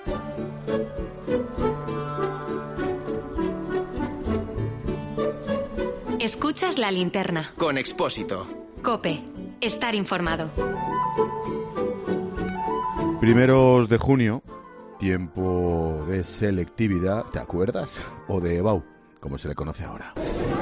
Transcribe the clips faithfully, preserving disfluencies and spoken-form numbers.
Escuchas La Linterna. Con Expósito. COPE. Estar informado. Primeros de junio, tiempo de selectividad, ¿te acuerdas? O de EBAU, como se le conoce ahora.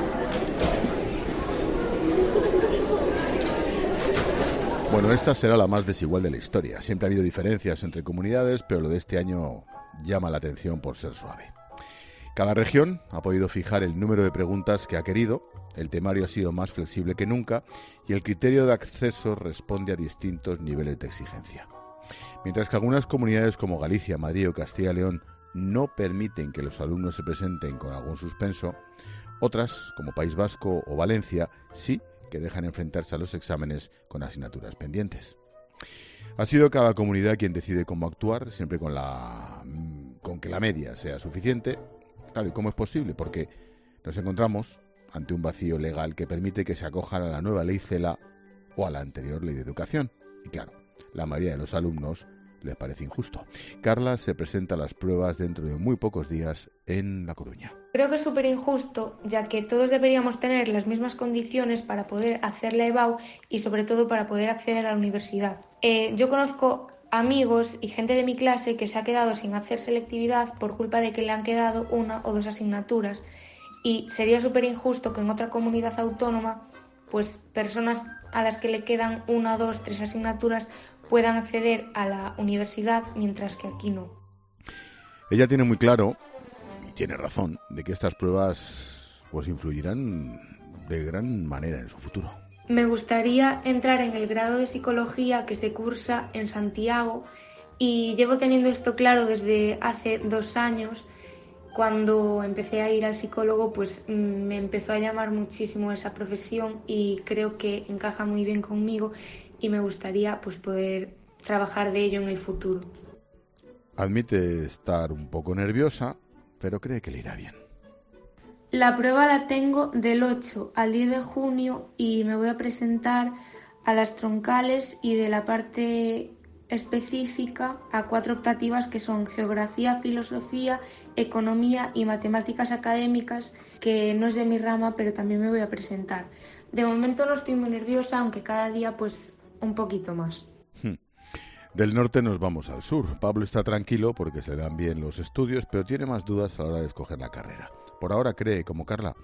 Bueno, esta será la más desigual de la historia. Siempre ha habido diferencias entre comunidades, pero lo de este año llama la atención por ser suave. Cada región ha podido fijar el número de preguntas que ha querido, el temario ha sido más flexible que nunca y el criterio de acceso responde a distintos niveles de exigencia. Mientras que algunas comunidades como Galicia, Madrid o Castilla y León no permiten que los alumnos se presenten con algún suspenso, otras, como País Vasco o Valencia, sí que dejan enfrentarse a los exámenes con asignaturas pendientes. Ha sido cada comunidad quien decide cómo actuar, siempre con, la, con que la media sea suficiente. Claro, ¿y cómo es posible? Porque nos encontramos ante un vacío legal que permite que se acojan a la nueva ley CELA o a la anterior ley de educación. Y claro, la mayoría de los alumnos les parece injusto. Carla se presenta a las pruebas dentro de muy pocos días en La Coruña. Creo que es súper injusto, ya que todos deberíamos tener las mismas condiciones para poder hacer la EBAU y sobre todo para poder acceder a la universidad. Eh, yo conozco amigos y gente de mi clase que se ha quedado sin hacer selectividad por culpa de que le han quedado una o dos asignaturas y sería súper injusto que en otra comunidad autónoma pues personas a las que le quedan una, dos, tres asignaturas puedan acceder a la universidad mientras que aquí no. Ella tiene muy claro, y tiene razón, de que estas pruebas pues influirán de gran manera en su futuro. Me gustaría entrar en el grado de psicología que se cursa en Santiago y llevo teniendo esto claro desde hace dos años. Cuando empecé a ir al psicólogo, pues me empezó a llamar muchísimo esa profesión y creo que encaja muy bien conmigo y me gustaría pues poder trabajar de ello en el futuro. Admite estar un poco nerviosa, pero cree que le irá bien. La prueba la tengo del ocho al diez de junio y me voy a presentar a las troncales y de la parte específica a cuatro optativas que son Geografía, Filosofía, Economía y Matemáticas Académicas, que no es de mi rama, pero también me voy a presentar. De momento no estoy muy nerviosa, aunque cada día pues un poquito más. Hmm. Del norte nos vamos al sur. Pablo está tranquilo porque se dan bien los estudios, pero tiene más dudas a la hora de escoger la carrera. Por ahora cree, como Carla,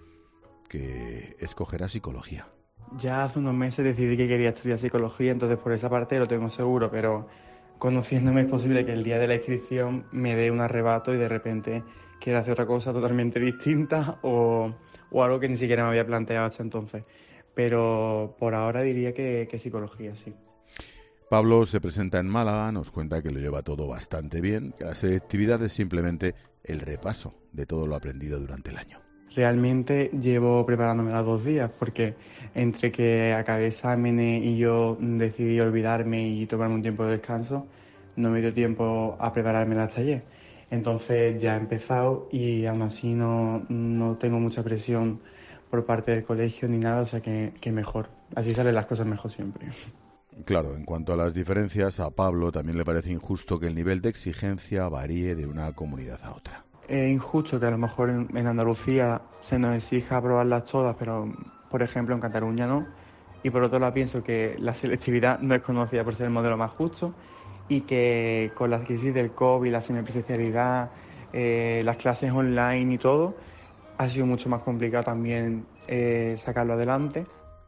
que escogerá psicología. Ya hace unos meses decidí que quería estudiar psicología, entonces por esa parte lo tengo seguro, pero conociéndome es posible que el día de la inscripción me dé un arrebato y de repente quiera hacer otra cosa totalmente distinta o, o algo que ni siquiera me había planteado hasta entonces. Pero por ahora diría que, que psicología, sí. Pablo se presenta en Málaga, nos cuenta que lo lleva todo bastante bien, que la selectividad es simplemente el repaso de todo lo aprendido durante el año. Realmente llevo preparándome los dos días porque entre que acabé exámenes y yo decidí olvidarme y tomarme un tiempo de descanso, no me dio tiempo a prepararme hasta ayer. Entonces ya he empezado y aún así no, no tengo mucha presión por parte del colegio ni nada, o sea que, que mejor. Así salen las cosas mejor siempre. Claro, en cuanto a las diferencias, a Pablo también le parece injusto que el nivel de exigencia varíe de una comunidad a otra. Es injusto que a lo mejor en, en Andalucía se nos exija aprobarlas todas, pero por ejemplo en Cataluña no. Y por otro lado pienso que la selectividad no es conocida por ser el modelo más justo y que con la crisis del COVID, la semipresencialidad, eh, las clases online y todo, ha sido mucho más complicado también eh, sacarlo adelante.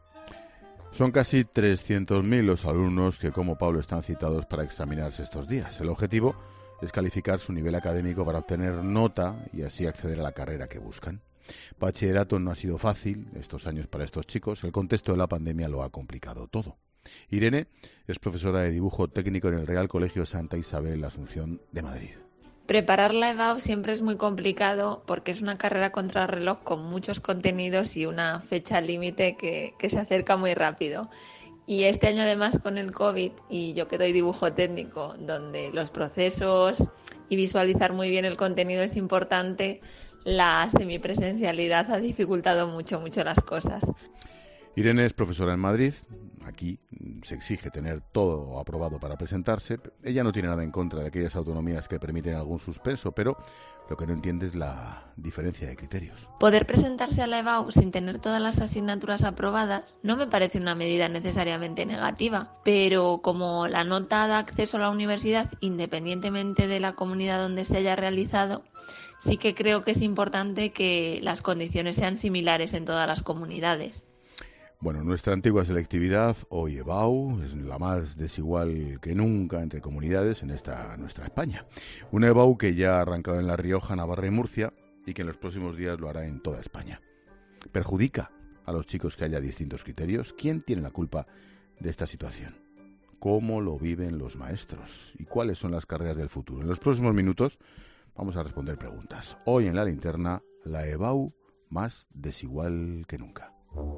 Son casi trescientos mil los alumnos que, como Pablo, están citados para examinarse estos días. El objetivo es calificar su nivel académico para obtener nota y así acceder a la carrera que buscan. Bachillerato no ha sido fácil estos años para estos chicos. El contexto de la pandemia lo ha complicado todo. Irene es profesora de dibujo técnico en el Real Colegio Santa Isabel Asunción de Madrid. Preparar la EBAU siempre es muy complicado porque es una carrera contrarreloj con muchos contenidos y una fecha límite que, que se acerca muy rápido. Y este año además con el COVID y yo que doy dibujo técnico, donde los procesos y visualizar muy bien el contenido es importante, la semipresencialidad ha dificultado mucho, mucho las cosas. Irene es profesora en Madrid. Aquí se exige tener todo aprobado para presentarse. Ella no tiene nada en contra de aquellas autonomías que permiten algún suspenso, pero lo que no entiende es la diferencia de criterios. Poder presentarse a la EBAU sin tener todas las asignaturas aprobadas no me parece una medida necesariamente negativa, pero como la nota da acceso a la universidad independientemente de la comunidad donde se haya realizado, sí que creo que es importante que las condiciones sean similares en todas las comunidades. Bueno, nuestra antigua selectividad, hoy EBAU, es la más desigual que nunca entre comunidades en esta nuestra España. Una EBAU que ya ha arrancado en La Rioja, Navarra y Murcia y que en los próximos días lo hará en toda España. ¿Perjudica a los chicos que haya distintos criterios? ¿Quién tiene la culpa de esta situación? ¿Cómo lo viven los maestros? ¿Y cuáles son las carreras del futuro? En los próximos minutos vamos a responder preguntas. Hoy en La Linterna, la EBAU más desigual que nunca.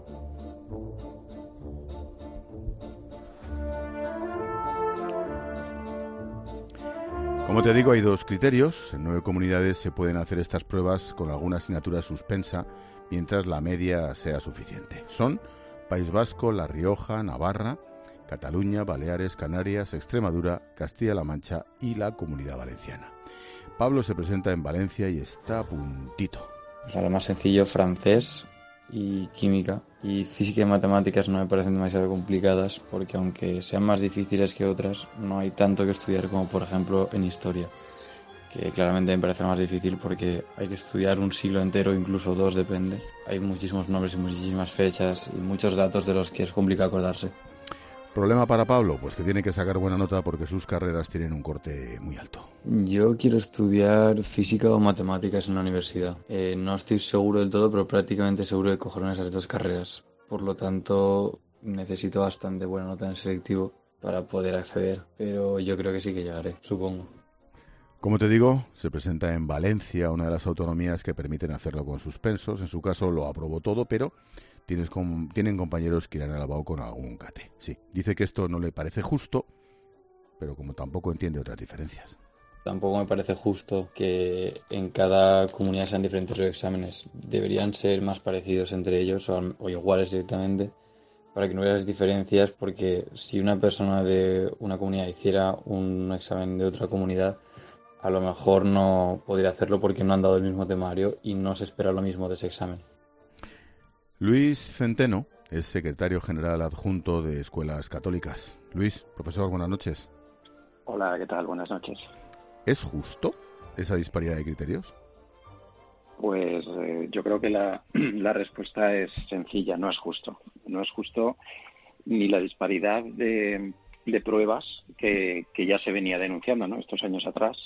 Como te digo, hay dos criterios. En nueve comunidades se pueden hacer estas pruebas con alguna asignatura suspensa mientras la media sea suficiente. Son País Vasco, La Rioja, Navarra, Cataluña, Baleares, Canarias, Extremadura, Castilla-La Mancha y la Comunidad Valenciana. Pablo se presenta en Valencia y está a puntito. O sea, lo más sencillo, francés y química. Y física y matemáticas no me parecen demasiado complicadas porque aunque sean más difíciles que otras, no hay tanto que estudiar como por ejemplo en historia, que claramente me parece más difícil porque hay que estudiar un siglo entero, incluso dos, depende. Hay muchísimos nombres y muchísimas fechas y muchos datos de los que es complicado acordarse. ¿Problema para Pablo? Pues que tiene que sacar buena nota porque sus carreras tienen un corte muy alto. Yo quiero estudiar física o matemáticas en la universidad. Eh, no estoy seguro del todo, pero prácticamente seguro de cogerme esas dos carreras. Por lo tanto, necesito bastante buena nota en el selectivo para poder acceder. Pero yo creo que sí que llegaré, supongo. Como te digo, se presenta en Valencia, una de las autonomías que permiten hacerlo con suspensos. En su caso lo aprobó todo, pero tienes con, tienen compañeros que irán al EBAU con algún cate. Sí, dice que esto no le parece justo, pero como tampoco entiende otras diferencias. Tampoco me parece justo que en cada comunidad sean diferentes los exámenes. Deberían ser más parecidos entre ellos o, o iguales directamente para que no hubiera diferencias, porque si una persona de una comunidad hiciera un examen de otra comunidad, a lo mejor no podría hacerlo porque no han dado el mismo temario y no se espera lo mismo de ese examen. Luis Centeno es secretario general adjunto de Escuelas Católicas. Luis, profesor, buenas noches. Hola, ¿qué tal? Buenas noches. ¿Es justo esa disparidad de criterios? Pues eh, yo creo que la, la respuesta es sencilla, no es justo. No es justo ni la disparidad de, de pruebas que, que ya se venía denunciando, ¿no?, estos años atrás,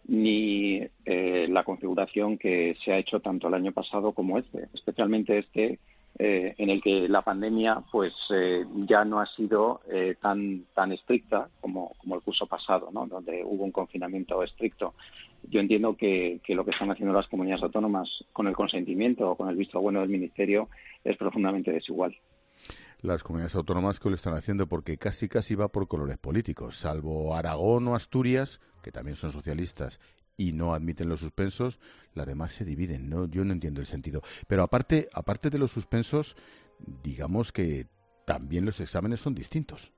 ni eh, la configuración que se ha hecho tanto el año pasado como este, especialmente este, eh, en el que la pandemia pues eh, ya no ha sido eh, tan tan estricta como, como el curso pasado, ¿no?, donde hubo un confinamiento estricto. Yo entiendo que, que lo que están haciendo las comunidades autónomas con el consentimiento o con el visto bueno del Ministerio es profundamente desigual. Las comunidades autónomas que lo están haciendo porque casi casi va por colores políticos, salvo Aragón o Asturias, que también son socialistas y no admiten los suspensos, las demás se dividen, ¿no? Yo no entiendo el sentido. Pero aparte, aparte de los suspensos, digamos que también los exámenes son distintos.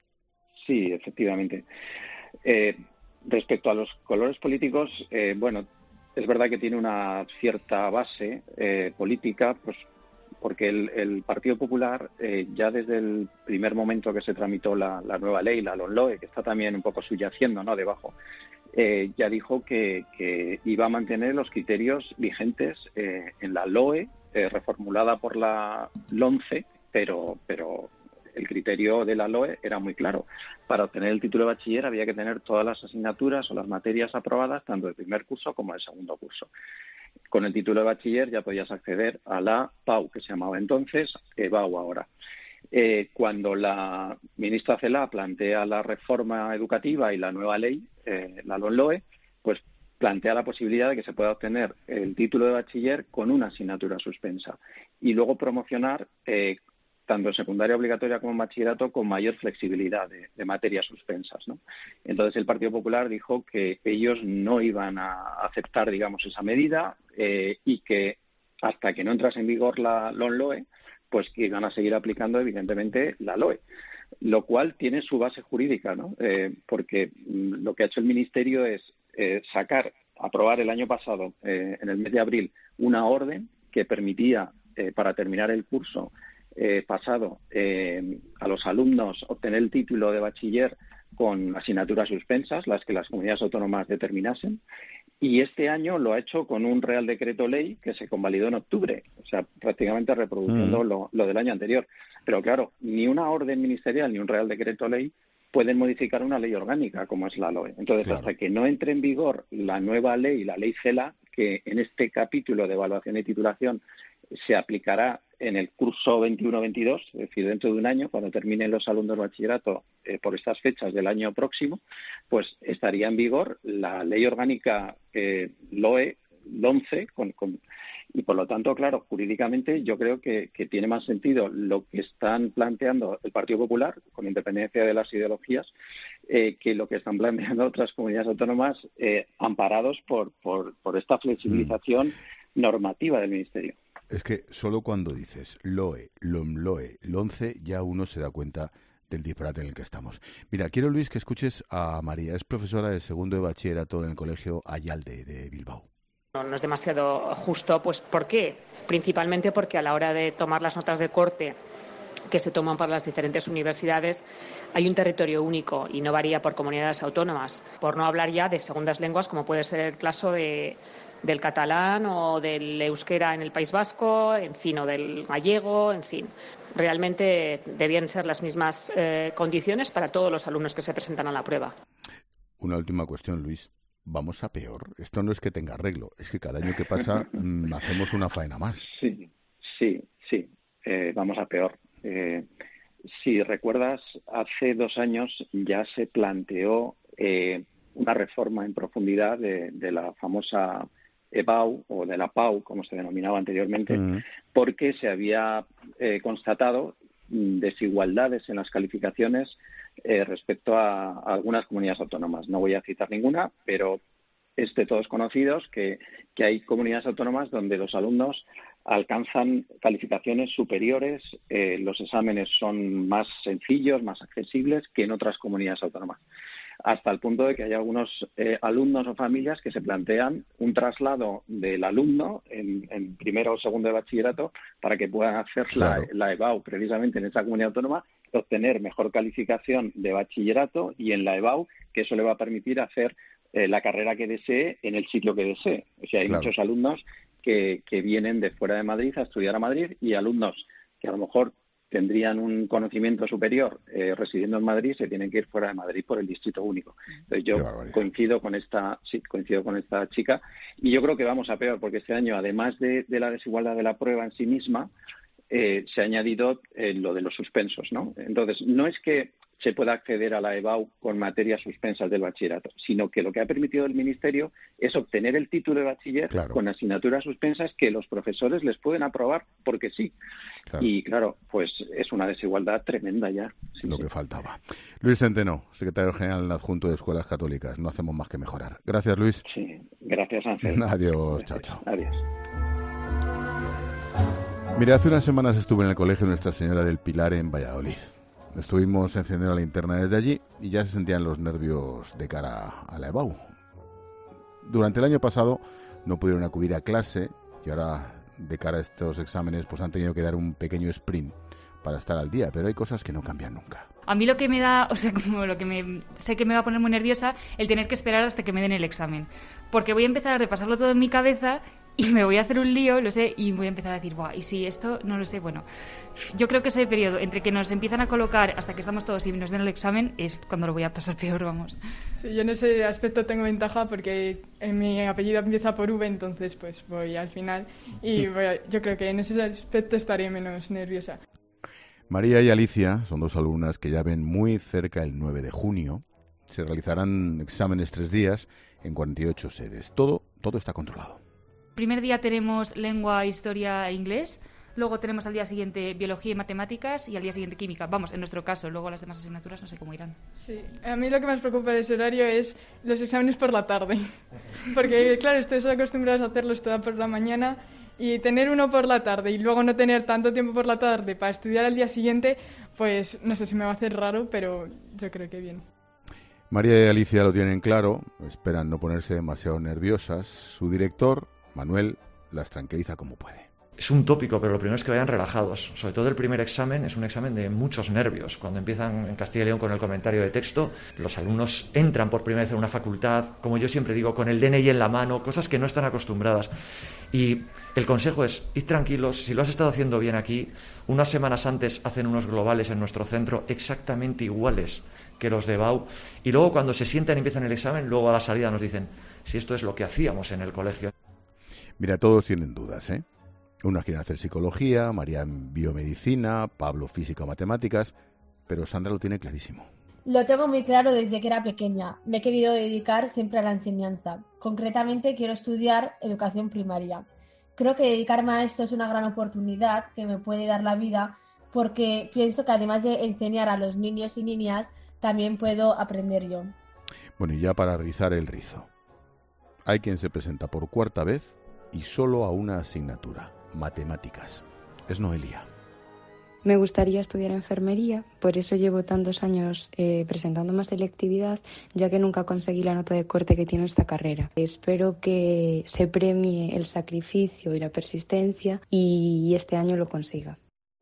Sí, efectivamente. Eh, respecto a los colores políticos, eh, bueno, es verdad que tiene una cierta base eh, política, pues porque el, el Partido Popular eh, ya desde el primer momento que se tramitó la, la nueva ley, la LOMLOE, que está también un poco subyaciendo, ¿no?, debajo, eh, ya dijo que, que iba a mantener los criterios vigentes eh, en la LOE, eh, reformulada por la LOMCE, pero, pero el criterio de la LOE era muy claro. Para obtener el título de bachiller había que tener todas las asignaturas o las materias aprobadas, tanto del primer curso como del segundo curso. Con el título de bachiller ya podías acceder a la PAU, que se llamaba entonces EBAU ahora. Eh, cuando la ministra Celaá plantea la reforma educativa y la nueva ley, eh, la LOMLOE, pues plantea la posibilidad de que se pueda obtener el título de bachiller con una asignatura suspensa y luego promocionar eh, tanto en secundaria obligatoria como en bachillerato con mayor flexibilidad de, de materias suspensas, ¿no? Entonces el Partido Popular dijo que ellos no iban a aceptar, digamos, esa medida eh, y que hasta que no entrase en vigor la LOMLOE, pues que van a seguir aplicando evidentemente la L O E, lo cual tiene su base jurídica, ¿no? Eh, porque lo que ha hecho el Ministerio es eh, sacar, aprobar el año pasado, eh, en el mes de abril, una orden que permitía, eh, para terminar el curso eh, pasado, eh, a los alumnos obtener el título de bachiller con asignaturas suspensas, las que las comunidades autónomas determinasen, y este año lo ha hecho con un Real Decreto Ley que se convalidó en octubre, o sea, prácticamente reproduciendo mm. lo, lo del año anterior. Pero claro, ni una orden ministerial ni un Real Decreto Ley pueden modificar una ley orgánica como es la L O E. Entonces, claro, hasta que no entre en vigor la nueva ley, la ley CELA, que en este capítulo de evaluación y titulación se aplicará en el curso veintiuno veintidós, es decir, dentro de un año, cuando terminen los alumnos de bachillerato eh, por estas fechas del año próximo, pues estaría en vigor la ley orgánica eh, L O E, L O M C E, con, con, y por lo tanto, claro, jurídicamente yo creo que, que tiene más sentido lo que están planteando el Partido Popular, con independencia de las ideologías, eh, que lo que están planteando otras comunidades autónomas eh, amparados por, por, por esta flexibilización mm. normativa del Ministerio. Es que solo cuando dices L O E, L O M, L O E, L O M C E, ya uno se da cuenta del disparate en el que estamos. Mira, quiero, Luis, que escuches a María. Es profesora de segundo de bachillerato en el Colegio Ayalde de Bilbao. No, no es demasiado justo, pues ¿por qué? Principalmente porque a la hora de tomar las notas de corte que se toman para las diferentes universidades hay un territorio único y no varía por comunidades autónomas, por no hablar ya de segundas lenguas como puede ser el caso de del catalán o del euskera en el País Vasco, en fin, o del gallego, en fin. Realmente debían ser las mismas eh, condiciones para todos los alumnos que se presentan a la prueba. Una última cuestión, Luis. ¿Vamos a peor? Esto no es que tenga arreglo, es que cada año que pasa mmm, hacemos una faena más. Sí, sí, sí, eh, vamos a peor. Eh, si recuerdas, hace dos años ya se planteó eh, una reforma en profundidad de, de la famosa E B A U o de la P A U, como se denominaba anteriormente, mm. porque se había eh, constatado desigualdades en las calificaciones eh, respecto a, a algunas comunidades autónomas. No voy a citar ninguna, pero es de todos conocidos que, que hay comunidades autónomas donde los alumnos alcanzan calificaciones superiores, eh, los exámenes son más sencillos, más accesibles que en otras comunidades autónomas, hasta el punto de que hay algunos eh, alumnos o familias que se plantean un traslado del alumno en, en primero o segundo de bachillerato para que puedan hacer claro. la, la E B A U precisamente en esa comunidad autónoma, obtener mejor calificación de bachillerato y en la E B A U, que eso le va a permitir hacer eh, la carrera que desee en el sitio que desee. O sea, hay claro. muchos alumnos que, que vienen de fuera de Madrid a estudiar a Madrid y alumnos que a lo mejor tendrían un conocimiento superior eh, residiendo en Madrid, se tienen que ir fuera de Madrid por el distrito único. Entonces yo coincido con esta sí, coincido con esta chica y yo creo que vamos a peor porque este año, además de, de la desigualdad de la prueba en sí misma, eh, se ha añadido eh, lo de los suspensos, ¿no? Entonces no es que se pueda acceder a la E B A U con materias suspensas del bachillerato, sino que lo que ha permitido el Ministerio es obtener el título de bachiller claro. con asignaturas suspensas que los profesores les pueden aprobar porque sí. Claro. Y claro, pues es una desigualdad tremenda ya. Sí, lo sí. que faltaba. Luis Centeno, secretario general adjunto de Escuelas Católicas. No hacemos más que mejorar. Gracias, Luis. Sí, gracias, Ángel. Adiós, gracias. Chao, chao. Adiós. Mira, hace unas semanas estuve en el Colegio Nuestra Señora del Pilar en Valladolid. Estuvimos encendiendo la linterna desde allí y ya se sentían los nervios de cara a la E B A U. Durante el año pasado no pudieron acudir a clase y ahora de cara a estos exámenes pues han tenido que dar un pequeño sprint para estar al día, pero hay cosas que no cambian nunca. A mí lo que me da, o sea, como lo que me sé que me va a poner muy nerviosa, el tener que esperar hasta que me den el examen, porque voy a empezar a repasarlo todo en mi cabeza y me voy a hacer un lío, lo sé, y voy a empezar a decir, buah, y si esto no lo sé, bueno, yo creo que ese periodo entre que nos empiezan a colocar hasta que estamos todos y nos den el examen es cuando lo voy a pasar peor, vamos. Sí, yo en ese aspecto tengo ventaja porque en mi apellido empieza por V, entonces pues voy al final y voy a, yo creo que en ese aspecto estaré menos nerviosa. María y Alicia son dos alumnas que ya ven muy cerca el nueve de junio. Se realizarán exámenes tres días en cuarenta y ocho sedes. Todo, todo está controlado. Primer día tenemos lengua, historia e inglés, luego tenemos al día siguiente biología y matemáticas y al día siguiente química. Vamos, en nuestro caso, luego las demás asignaturas no sé cómo irán. Sí, a mí lo que más preocupa de ese horario es los exámenes por la tarde, porque claro, estáis acostumbrados a hacerlos toda por la mañana y tener uno por la tarde y luego no tener tanto tiempo por la tarde para estudiar al día siguiente, pues no sé si me va a hacer raro, pero yo creo que bien. María y Alicia lo tienen claro, esperan no ponerse demasiado nerviosas. Su director, Manuel, las tranquiliza como puede. Es un tópico, pero lo primero es que vayan relajados. Sobre todo el primer examen es un examen de muchos nervios. Cuando empiezan en Castilla y León con el comentario de texto, los alumnos entran por primera vez en una facultad, como yo siempre digo, con el D N I en la mano, cosas que no están acostumbradas. Y el consejo es, id tranquilos, si lo has estado haciendo bien aquí, unas semanas antes hacen unos globales en nuestro centro exactamente iguales que los de B A U, y luego cuando se sientan y empiezan el examen, luego a la salida nos dicen si esto es lo que hacíamos en el colegio. Mira, todos tienen dudas, ¿eh? Unos quieren hacer psicología, María en biomedicina, Pablo física o matemáticas, pero Sandra lo tiene clarísimo. Lo tengo muy claro desde que era pequeña. Me he querido dedicar siempre a la enseñanza. Concretamente quiero estudiar educación primaria. Creo que dedicarme a esto es una gran oportunidad que me puede dar la vida, porque pienso que además de enseñar a los niños y niñas, también puedo aprender yo. Bueno, y ya para rizar el rizo. Hay quien se presenta por cuarta vez y solo a una asignatura, matemáticas. Es Noelia. Me gustaría estudiar enfermería, por eso llevo tantos años eh, presentándome a selectividad, ya que nunca conseguí la nota de corte que tiene esta carrera. Espero que se premie el sacrificio y la persistencia y este año lo consiga.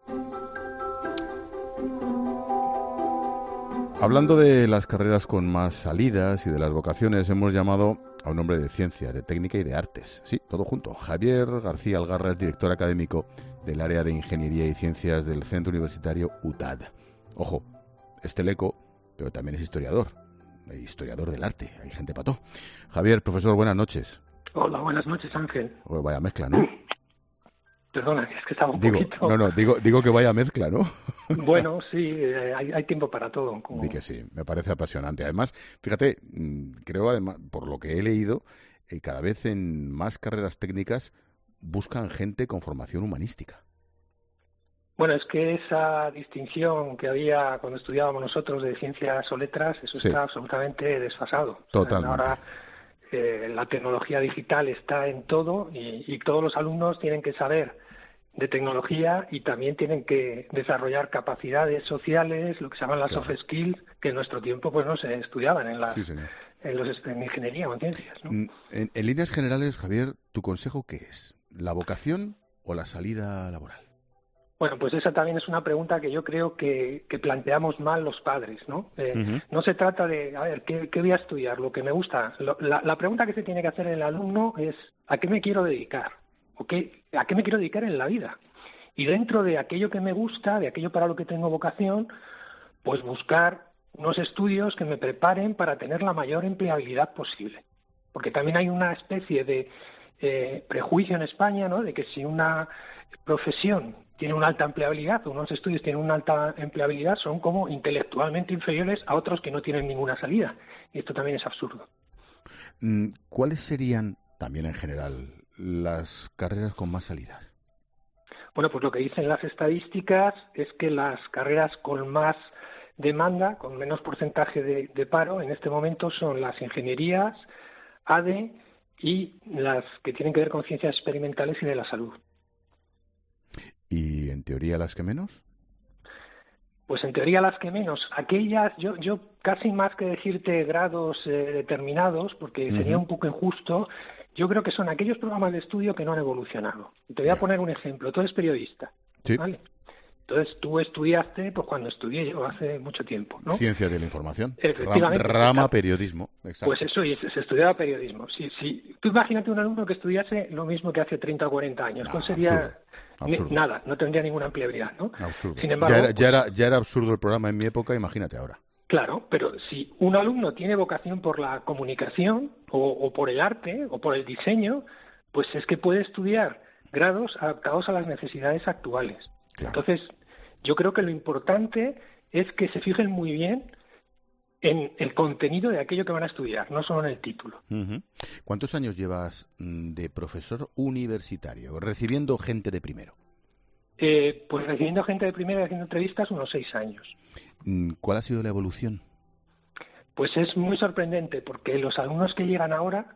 Hablando de las carreras con más salidas y de las vocaciones, hemos llamado a un hombre de ciencias, de técnica y de artes. Sí, todo junto. Javier García Algarra es director académico del área de Ingeniería y Ciencias del Centro Universitario U T A D. Ojo, es teleco, pero también es historiador. Historiador del arte, hay gente pató. Javier, profesor, buenas noches. Hola, buenas noches, Ángel. Oh, vaya mezcla, ¿no? Perdona, es que estaba un digo, poquito... No, no, digo, digo que vaya mezcla, ¿no? Bueno, sí, eh, hay, hay tiempo para todo. Como... Di que sí, me parece apasionante. Además, fíjate, creo, además, por lo que he leído, eh, cada vez en más carreras técnicas buscan gente con formación humanística. Bueno, es que esa distinción que había cuando estudiábamos nosotros de ciencias o letras, eso sí. Está absolutamente desfasado. Totalmente. O sea, ahora eh, la tecnología digital está en todo y, y todos los alumnos tienen que saber de tecnología y también tienen que desarrollar capacidades sociales, lo que se llaman las claro. soft skills, que en nuestro tiempo pues no se estudiaban en las sí, en, los, en ingeniería o en ciencias, ¿no? En, en líneas generales, Javier, ¿tu consejo qué es? ¿La vocación o la salida laboral? Bueno, pues esa también es una pregunta que yo creo que, que planteamos mal los padres, ¿no? Eh, uh-huh. No se trata de, a ver, ¿qué, qué voy a estudiar? Lo que me gusta. Lo, la, la pregunta que se tiene que hacer el alumno es, ¿a qué me quiero dedicar? ¿O qué, a qué me quiero dedicar en la vida? Y dentro de aquello que me gusta, de aquello para lo que tengo vocación, pues buscar unos estudios que me preparen para tener la mayor empleabilidad posible. Porque también hay una especie de eh, prejuicio en España, ¿no? De que si una profesión tiene una alta empleabilidad, o unos estudios tienen una alta empleabilidad, son como intelectualmente inferiores a otros que no tienen ninguna salida. Y esto también es absurdo. ¿Cuáles serían, también en general, las carreras con más salidas? Bueno, pues lo que dicen las estadísticas es que las carreras con más demanda, con menos porcentaje de, de paro, en este momento son las ingenierías, A D E y las que tienen que ver con ciencias experimentales y de la salud. ¿Y en teoría las que menos? Pues en teoría las que menos. Aquellas, yo, yo casi más que decirte grados eh, determinados, porque uh-huh. sería un poco injusto, yo creo que son aquellos programas de estudio que no han evolucionado. Te voy a poner un ejemplo. Tú eres periodista, sí. ¿vale? Entonces tú estudiaste, pues cuando estudié yo hace mucho tiempo, ¿no? Ciencia de la información. Efectivamente. Rama, rama periodismo. Exacto. Pues eso, y se, se estudiaba periodismo. Si, si, tú imagínate un alumno que estudiase lo mismo que hace treinta o cuarenta años. No, ¿cuál sería? Absurdo. Absurdo. Ni, nada, no tendría ninguna empleabilidad, ¿no? Absurdo. Sin embargo, ya, era, ya, era, ya era absurdo el programa en mi época, imagínate ahora. Claro, pero si un alumno tiene vocación por la comunicación o, o por el arte o por el diseño, pues es que puede estudiar grados adaptados a las necesidades actuales. Claro. Entonces, yo creo que lo importante es que se fijen muy bien en el contenido de aquello que van a estudiar, no solo en el título. Uh-huh. ¿Cuántos años llevas de profesor universitario, recibiendo gente de primero? Eh, pues recibiendo gente de primero y haciendo entrevistas unos seis años. ¿Cuál ha sido la evolución? Pues es muy sorprendente, porque los alumnos que llegan ahora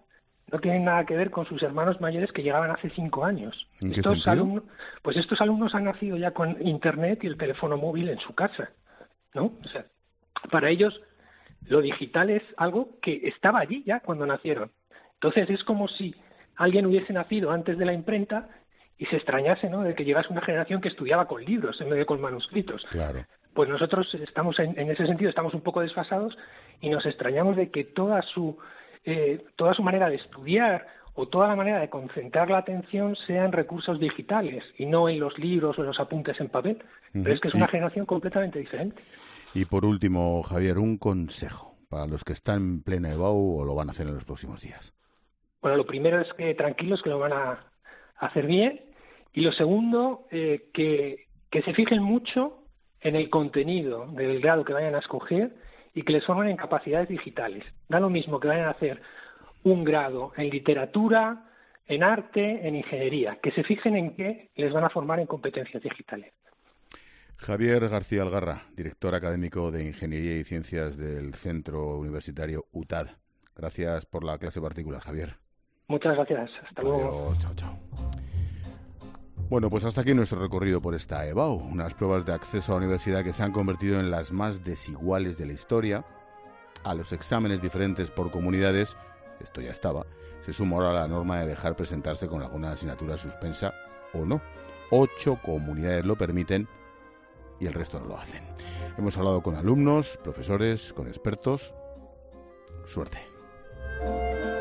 no tienen nada que ver con sus hermanos mayores que llegaban hace cinco años. ¿En qué estos sentido? alumnos, pues estos alumnos han nacido ya con Internet y el teléfono móvil en su casa, ¿no? O sea, para ellos lo digital es algo que estaba allí ya cuando nacieron. Entonces es como si alguien hubiese nacido antes de la imprenta y se extrañase, ¿no?, de que llegase una generación que estudiaba con libros en vez de con manuscritos. Claro. Pues nosotros estamos en, en ese sentido estamos un poco desfasados y nos extrañamos de que toda su eh, toda su manera de estudiar o toda la manera de concentrar la atención sea en recursos digitales y no en los libros o en los apuntes en papel. Uh-huh. Pero es que es una generación completamente diferente. Y por último, Javier, un consejo para los que están en plena EBAU o lo van a hacer en los próximos días. Bueno, lo primero es que tranquilos, que lo van a hacer bien. Y lo segundo, eh, que, que se fijen mucho en el contenido del grado que vayan a escoger y que les formen en capacidades digitales. Da lo mismo que vayan a hacer un grado en literatura, en arte, en ingeniería, que se fijen en qué les van a formar en competencias digitales. Javier García Algarra, director académico de Ingeniería y Ciencias del Centro Universitario U T A D. Gracias por la clase particular, Javier. Muchas gracias. Hasta Adiós, luego. Chao, chao. Bueno, pues hasta aquí nuestro recorrido por esta EBAU, unas pruebas de acceso a la universidad que se han convertido en las más desiguales de la historia. A los exámenes diferentes por comunidades, esto ya estaba, se suma ahora la norma de dejar presentarse con alguna asignatura suspensa o no. Ocho comunidades lo permiten y el resto no lo hacen. Hemos hablado con alumnos, profesores, con expertos. Suerte.